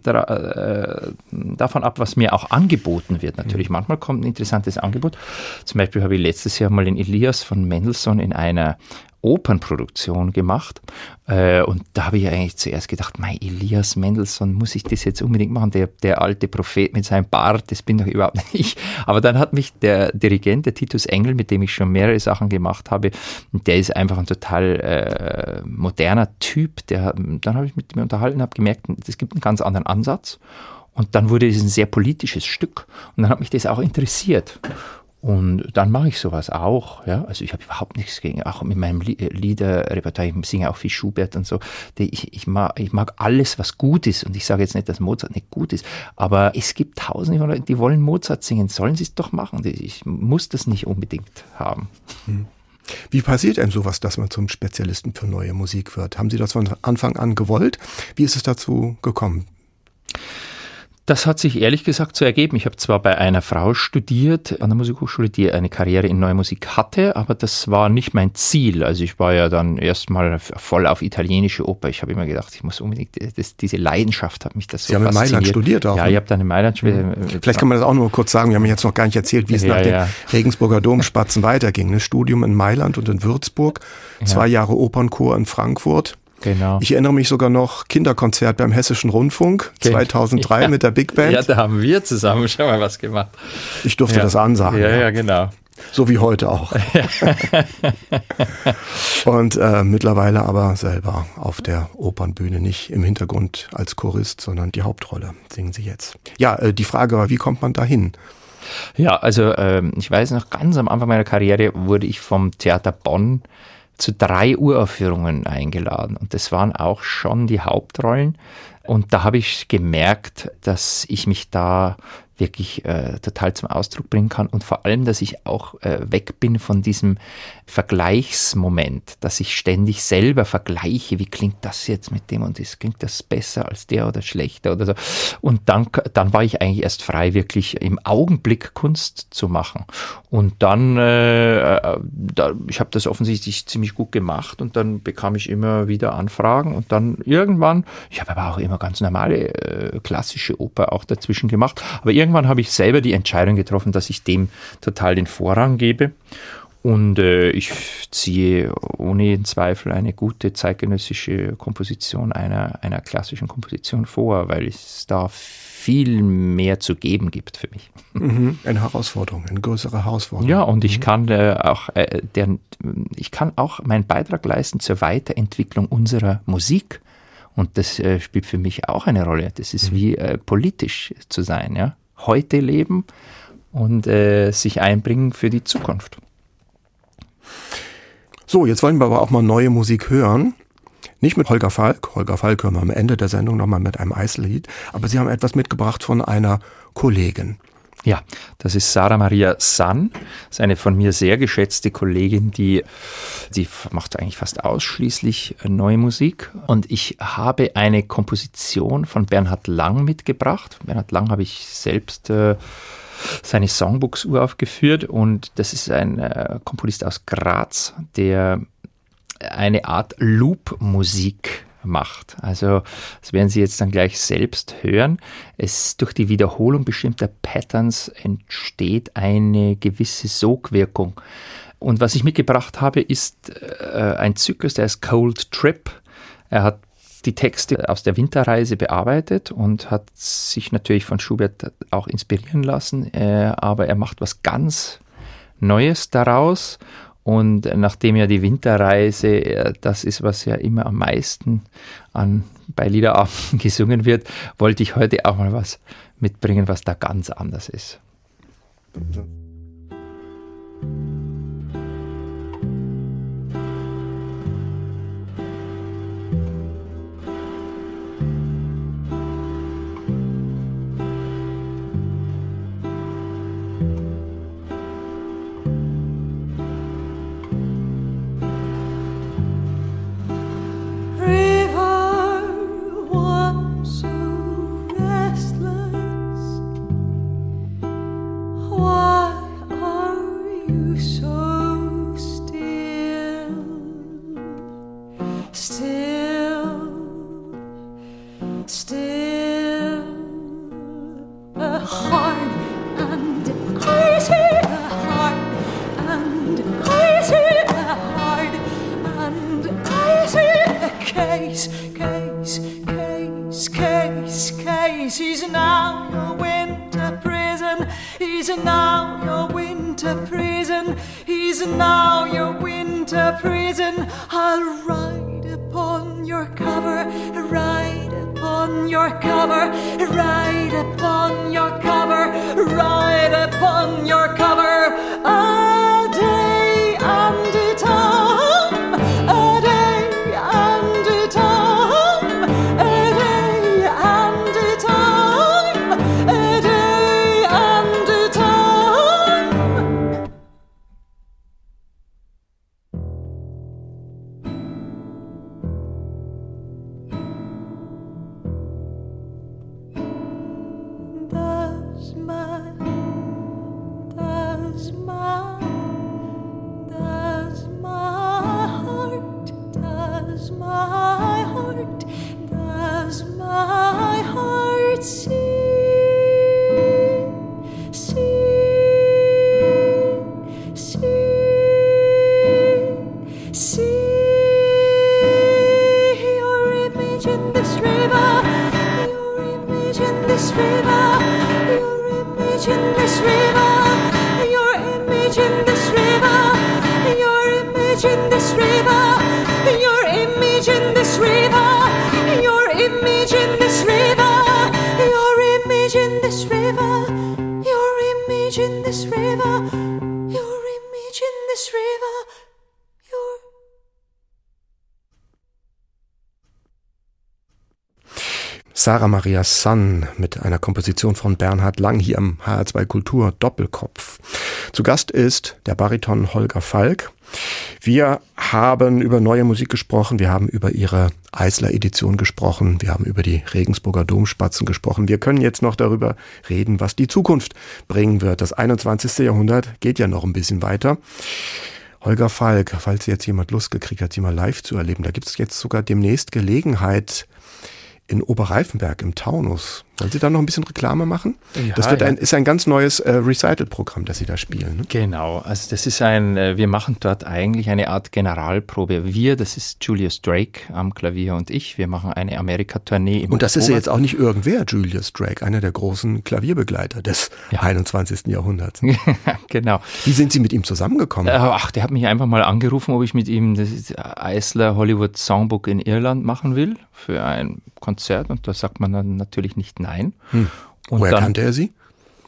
Speaker 3: davon ab, was mir auch angeboten wird. Natürlich, manchmal kommt ein interessantes Angebot. Zum Beispiel habe ich letztes Jahr mal den Elias von Mendelssohn in einer Opernproduktion gemacht. Und da habe ich eigentlich zuerst gedacht, Elias Mendelssohn, muss ich das jetzt unbedingt machen? Der alte Prophet mit seinem Bart, das bin doch überhaupt nicht ich. Aber dann hat mich der Dirigent, der Titus Engel, mit dem ich schon mehrere Sachen gemacht habe, der ist einfach ein total moderner Typ. Dann habe ich mit ihm unterhalten und habe gemerkt, es gibt einen ganz anderen Ansatz. Und dann wurde es ein sehr politisches Stück. Und dann hat mich das auch interessiert. Und dann mache ich sowas auch. Ja? Also ich habe überhaupt nichts gegen, auch mit meinem Liederrepertoire, ich singe auch viel Schubert und so. Ich mag alles, was gut ist. Und ich sage jetzt nicht, dass Mozart nicht gut ist, aber es gibt tausende von Leuten, die wollen Mozart singen. Sollen sie es doch machen. Ich muss das nicht unbedingt haben.
Speaker 2: Wie passiert einem sowas, dass man zum Spezialisten für neue Musik wird? Haben Sie das von Anfang an gewollt? Wie ist es dazu gekommen?
Speaker 3: Das hat sich ehrlich gesagt so ergeben. Ich habe zwar bei einer Frau studiert an der Musikhochschule, die eine Karriere in Neue Musik hatte, aber das war nicht mein Ziel. Also ich war ja dann erstmal voll auf italienische Oper. Ich habe immer gedacht, ich muss unbedingt, diese Leidenschaft hat mich das so fasziniert.
Speaker 2: Sie haben in Mailand studiert auch.
Speaker 3: Ja, ich habe dann in Mailand studiert.
Speaker 2: Vielleicht kann man das auch nur kurz sagen. Wir haben jetzt noch gar nicht erzählt, wie es nach den Regensburger Domspatzen weiterging. Ein Studium in Mailand und in Würzburg, 2 Jahre Opernchor in Frankfurt.
Speaker 3: Genau.
Speaker 2: Ich erinnere mich sogar noch, Kinderkonzert beim Hessischen Rundfunk, 2003 mit der Big Band.
Speaker 3: Ja, da haben wir zusammen schon mal was gemacht.
Speaker 2: Ich durfte das ansagen.
Speaker 3: Ja, genau.
Speaker 2: So wie heute auch. Und mittlerweile aber selber auf der Opernbühne, nicht im Hintergrund als Chorist, sondern die Hauptrolle singen Sie jetzt. Ja, die Frage war, wie kommt man dahin?
Speaker 3: Ja, also ich weiß noch, ganz am Anfang meiner Karriere wurde ich vom Theater Bonn zu 3 Uraufführungen eingeladen. Und das waren auch schon die Hauptrollen. Und da habe ich gemerkt, dass ich mich da wirklich total zum Ausdruck bringen kann und vor allem, dass ich auch weg bin von diesem Vergleichsmoment, dass ich ständig selber vergleiche, wie klingt das jetzt mit dem und das, klingt das besser als der oder schlechter oder so. Und dann war ich eigentlich erst frei, wirklich im Augenblick Kunst zu machen. Und dann, ich habe das offensichtlich ziemlich gut gemacht und dann bekam ich immer wieder Anfragen und dann irgendwann, ich habe aber auch immer ganz normale klassische Oper auch dazwischen gemacht, aber irgendwann habe ich selber die Entscheidung getroffen, dass ich dem total den Vorrang gebe. Und ich ziehe ohne jeden Zweifel eine gute zeitgenössische Komposition einer klassischen Komposition vor, weil es da viel mehr zu geben gibt für mich.
Speaker 2: Eine Herausforderung, eine größere Herausforderung.
Speaker 3: Ja, und ich kann auch meinen Beitrag leisten zur Weiterentwicklung unserer Musik. Und das spielt für mich auch eine Rolle. Das ist wie politisch zu sein, ja. Heute leben und sich einbringen für die Zukunft.
Speaker 2: So, jetzt wollen wir aber auch mal neue Musik hören. Nicht mit Holger Falk. Holger Falk hören wir am Ende der Sendung nochmal mit einem Eisler-Lied. Aber Sie haben etwas mitgebracht von einer Kollegin.
Speaker 3: Ja, das ist Sarah Maria Sann. Das ist eine von mir sehr geschätzte Kollegin, die macht eigentlich fast ausschließlich neue Musik. Und ich habe eine Komposition von Bernhard Lang mitgebracht. Bernhard Lang habe ich selbst seine Songbooks uraufgeführt. Und das ist ein Komponist aus Graz, der eine Art Loop-Musik macht. Also das werden Sie jetzt dann gleich selbst hören. Durch die Wiederholung bestimmter Patterns entsteht eine gewisse Sogwirkung. Und was ich mitgebracht habe, ist ein Zyklus, der heißt Cold Trip. Er hat die Texte aus der Winterreise bearbeitet und hat sich natürlich von Schubert auch inspirieren lassen, aber er macht was ganz Neues daraus. Und nachdem ja die Winterreise das ist, was ja immer am meisten bei Liederabenden gesungen wird, wollte ich heute auch mal was mitbringen, was da ganz anders ist.
Speaker 5: He's now your winter prison. He's now your winter prison. He's now your winter prison. I'll ride upon your cover, ride upon your cover, ride upon your cover, ride upon your cover. A day and a time, a day and a time, a day and a time, a day and a time. Does my heart see, your image in this river, your image in this river, your image in this river, your image in this river, your image in this river, your image in this river, your image in this river, your image in this river, your image in this river, your image in this river, your.
Speaker 2: Sarah Maria Sun mit einer Komposition von Bernhard Lang hier am HR2 Kultur Doppelkopf. Zu Gast ist der Bariton Holger Falk. Wir haben über neue Musik gesprochen, wir haben über ihre Eisler-Edition gesprochen, wir haben über die Regensburger Domspatzen gesprochen. Wir können jetzt noch darüber reden, was die Zukunft bringen wird. Das 21. Jahrhundert geht ja noch ein bisschen weiter. Holger Falk, falls jetzt jemand Lust gekriegt hat, sie mal live zu erleben, da gibt es jetzt sogar demnächst Gelegenheit in Oberreifenberg im Taunus. Wollen Sie da noch ein bisschen Reklame machen?
Speaker 3: Ja,
Speaker 2: das ist ein ganz neues Recital-Programm, das Sie da spielen. Ne?
Speaker 3: Genau, also das ist wir machen dort eigentlich eine Art Generalprobe. Das ist Julius Drake am Klavier und ich, wir machen eine Amerika-Tournee im
Speaker 2: Und das ist
Speaker 3: Oktober.
Speaker 2: ja jetzt auch nicht irgendwer, Julius Drake, einer der großen Klavierbegleiter des 21. Jahrhunderts.
Speaker 3: Genau.
Speaker 2: Wie sind Sie mit ihm zusammengekommen?
Speaker 3: Der hat mich einfach mal angerufen, ob ich mit ihm das Eisler Hollywood Songbook in Irland machen will für ein Konzert und da sagt man dann natürlich nicht nein. Und
Speaker 2: woher kannte er Sie?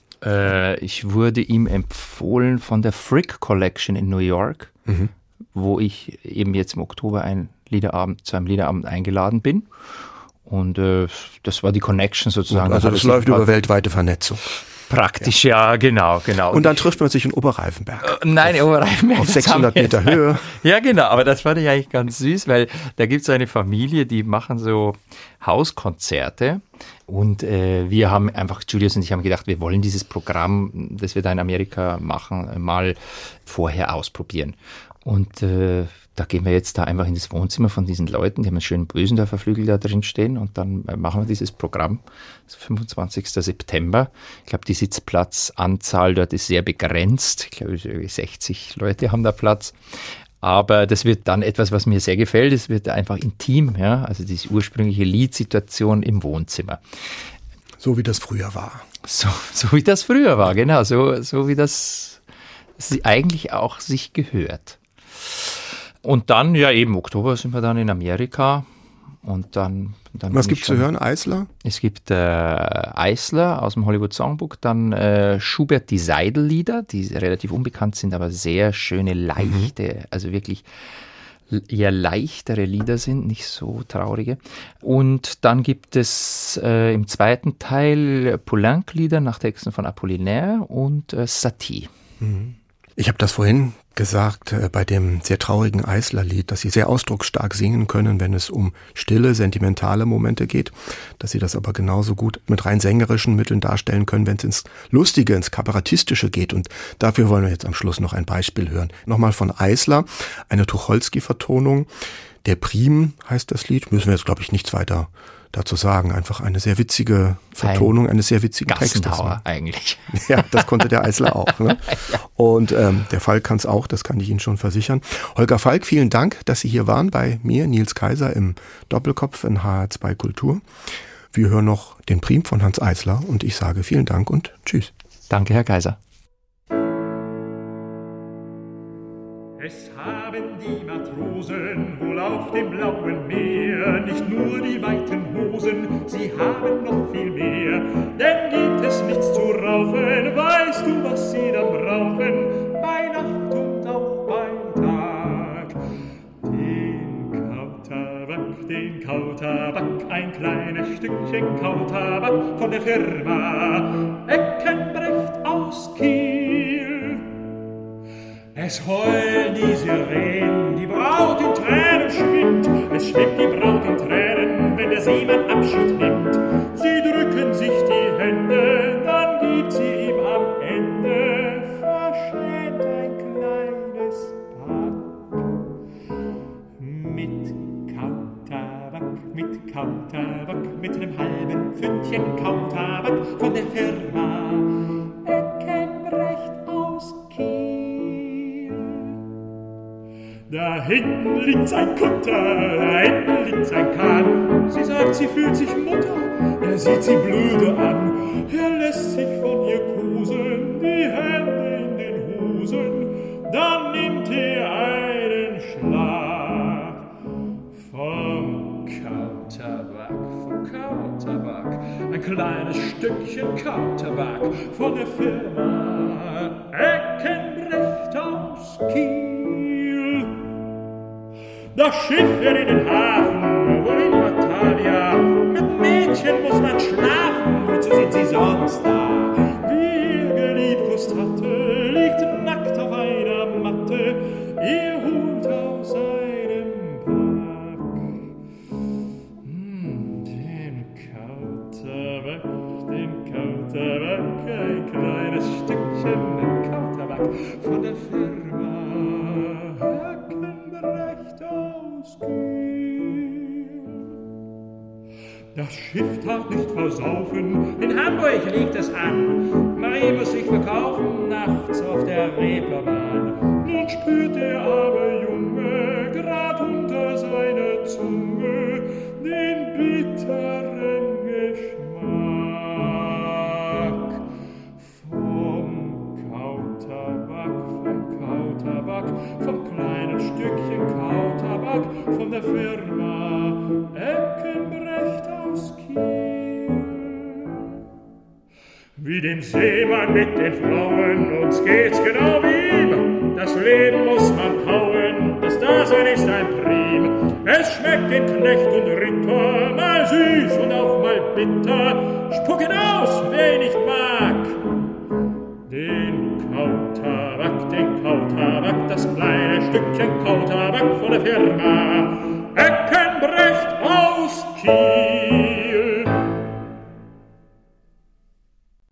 Speaker 3: Ich wurde ihm empfohlen von der Frick Collection in New York, wo ich eben jetzt im Oktober zu einem Liederabend eingeladen bin. Und das war die Connection sozusagen.
Speaker 2: Also das läuft über weltweite Vernetzung.
Speaker 3: Praktisch, ja, genau.
Speaker 2: Und dann trifft man sich in Oberreifenberg.
Speaker 3: Nein, Oberreifenberg.
Speaker 2: Auf 600 Meter Höhe.
Speaker 3: Ja, genau, aber das fand ich eigentlich ganz süß, weil da gibt es eine Familie, die machen so Hauskonzerte und wir haben einfach, Julius und ich haben gedacht, wir wollen dieses Programm, das wir da in Amerika machen, mal vorher ausprobieren. Und da gehen wir jetzt da einfach in das Wohnzimmer von diesen Leuten, die haben einen schönen Bösendorfer Flügel da drin stehen und dann machen wir dieses Programm, das ist 25. September. Ich glaube, die Sitzplatzanzahl dort ist sehr begrenzt. Ich glaube, 60 Leute haben da Platz. Aber das wird dann etwas, was mir sehr gefällt. Es wird einfach intim, ja, also diese ursprüngliche Liedsituation im Wohnzimmer.
Speaker 2: So wie das früher war.
Speaker 3: So wie das früher war, genau. So wie das eigentlich auch sich gehört. Und dann, ja eben, Oktober sind wir dann in Amerika und dann
Speaker 2: was gibt es zu hören? Eisler?
Speaker 3: Es gibt Eisler aus dem Hollywood Songbook, dann Schubert die Seidellieder, die relativ unbekannt sind, aber sehr schöne, leichte, also wirklich eher leichtere Lieder sind, nicht so traurige. Und dann gibt es im zweiten Teil Poulenc-Lieder nach Texten von Apollinaire und Satie.
Speaker 2: Ich habe das vorhin gesagt bei dem sehr traurigen Eisler-Lied, dass Sie sehr ausdrucksstark singen können, wenn es um stille, sentimentale Momente geht, dass Sie das aber genauso gut mit rein sängerischen Mitteln darstellen können, wenn es ins Lustige, ins Kabarettistische geht. Und dafür wollen wir jetzt am Schluss noch ein Beispiel hören. Nochmal von Eisler, eine Tucholsky-Vertonung. Der Prim heißt das Lied, müssen wir jetzt, glaube ich, nichts weiter dazu sagen. Einfach eine sehr witzige Vertonung eines sehr witzigen Textes.
Speaker 3: Gassenhauer eigentlich.
Speaker 2: Ja, das konnte der Eisler auch. Ne? Ja. Und der Falk kann es auch, das kann ich Ihnen schon versichern. Holger Falk, vielen Dank, dass Sie hier waren bei mir, Nils Kaiser, im Doppelkopf in HR2 Kultur. Wir hören noch den Prim von Hans Eisler und ich sage vielen Dank und tschüss.
Speaker 3: Danke, Herr Kaiser.
Speaker 4: Es haben die Matrosen wohl auf dem blauen Meer nicht nur die weiten Hosen, sie haben noch viel mehr. Denn gibt es nichts zu rauchen, weißt du, was sie dann brauchen, bei Nacht und auch bei Tag. Den Kautabak, ein kleines Stückchen Kautabak von der Firma Eckenbrecht aus Kiel. Es heulen die Sirenen, die Braut in Tränen schwimmt. Es schwimmt die Braut in Tränen, wenn der Seemann Abschied nimmt. Sie drücken sich die Hände, dann gibt sie ihm am Ende verschämt ein kleines Pack. Mit Kautabak, mit einem halben Pfündchen Kautabak von der Firma Eckenbrecht aus Kiel. Da hinten liegt sein Kutter, da hinten liegt sein Kahn. Sie sagt, sie fühlt sich Mutter, er sieht sie blöde an. Er lässt sich von ihr kosen, die Hände in den Hosen. Dann nimmt er einen Schlag vom Kautabak, ein kleines Stückchen Kautabak von der Firma Eckenbrecht aus Kiel. Das Schiff fährt in den Hafen, wohl in Batavia, mit Mädchen wozu sind sie sonst da? Wie er geliebkost hatte, liegt nackt auf einer Matte, ihr Hut aus einem Pack. Den Kautabak, ein kleines Stückchen Kautabak von der Firma Hackenbrecht aus Kiel. Das Schiff tat nicht versaufen, in Hamburg liegt es an. Marie muss sich verkaufen, nachts auf der Reeperbahn. Nun spürt der arme Junge grad unter seiner Zunge den bitteren Geschmack vom Kautabak, vom kleinen Stückchen Kautabak von der Firma Eckenbrecht aus Kiel. Wie dem Seemann mit den Frauen, uns geht's genau wie ihm. Das Leben muss man kauen, das Dasein ist ein Prim. Es schmeckt dem Knecht und Ritter mal süß und auch mal bitter. Spucken aus, wer ihn nicht mag. Den Kautabak, das kleine Stückchen Kautabak von der Firma Eckenbrecht aus Kiel.